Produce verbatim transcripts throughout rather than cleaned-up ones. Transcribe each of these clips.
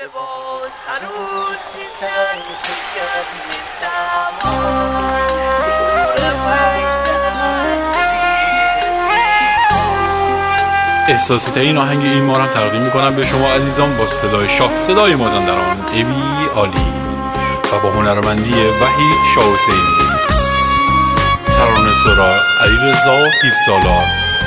لباس هنوز میزن احساسی ترین آهنگ این بارم تقدیم میکنم به شما عزیزان با صدای شاه، صدای مازندران ابی عالی و با هنرمندی وحید شاه حسینی، ترانه سرا علیرضا هفده سالار،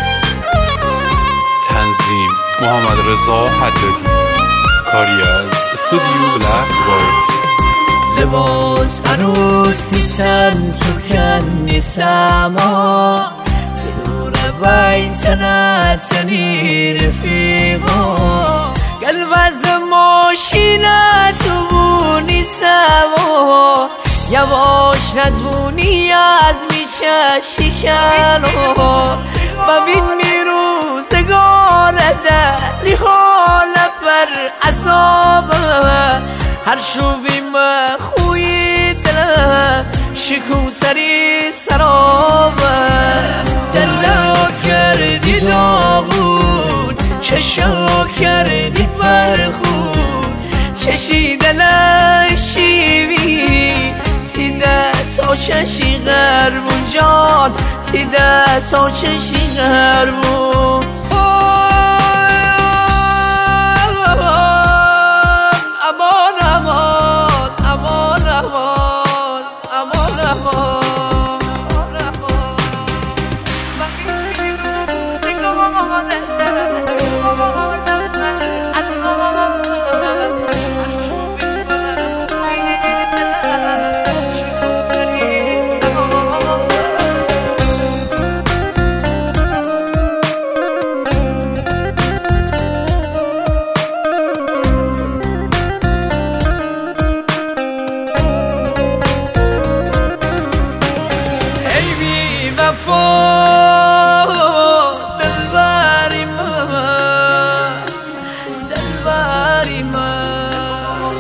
تنظیم محمد رضا حدادی، کاری از استودیو بلک وایت. لباس هنوز تیتن تو کنی سما تدور بین تنتنی رفیقا قلب ماشینه تو بونی سوا یواش ندونی از میشه شکنو ببین میروزگار دلی حال پر عذابه هر شوی مخوی دل شکو سری سرابه دلو کردی داغون چشو کردی پرخون چشی دل شیوی تیده تا چشی غربون جان تیده تا چشی غربون دلبری من دلبری من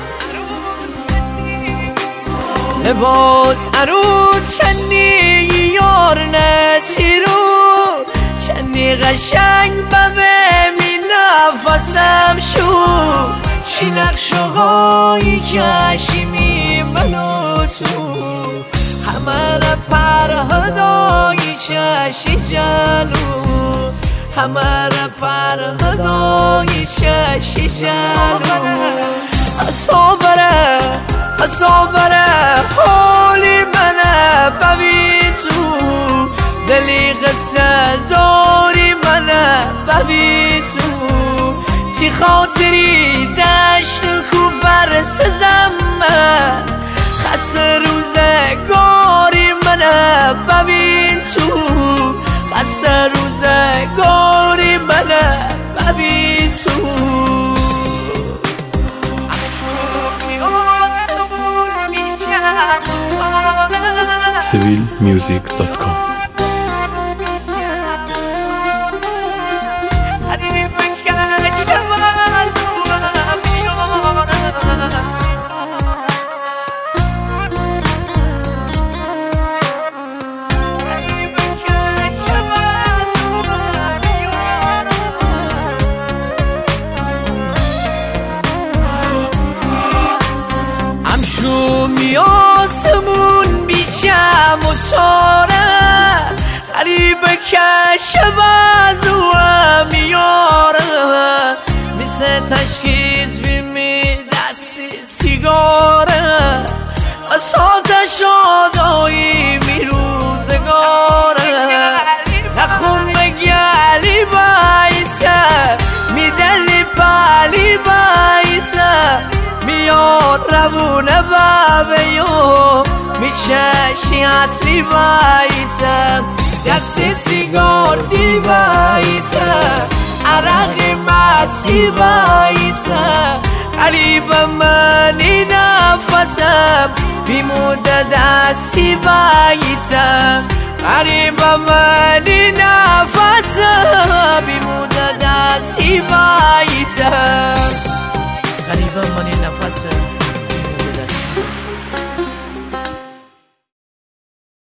لباس عروس چنی یار نتیرو چنی قشنگ ببه می نفسم شو چی نقشوهایی کشیمی منو تو همه را پرهدای چشی جلو همه را پرهدای چشی جلو اصابره اصابره حالی منه ببین تو دلی قصه داری منه ببین تو تی خاطری دشت کو برسزم من خسته روزگاری منه ببین تو خسته روزگاری منه ببین تو سیویل میوزیک دات کام. میاسمون بیشم و چاره غریبه که شبازو میاره مثل تشکیت بیمی دستی سیگاره اساط شادایی میروزگاره نخون بگلی بایسه میدلی پالی بایسه میاد روونه بابیو میچشی اصلی بایته دست سیگار دی بایته عرقی مسی بایته قریب منی نفسم بیموده دستی بایته قریب منی نفسم بیموده دستی بایته قریب منی نفسم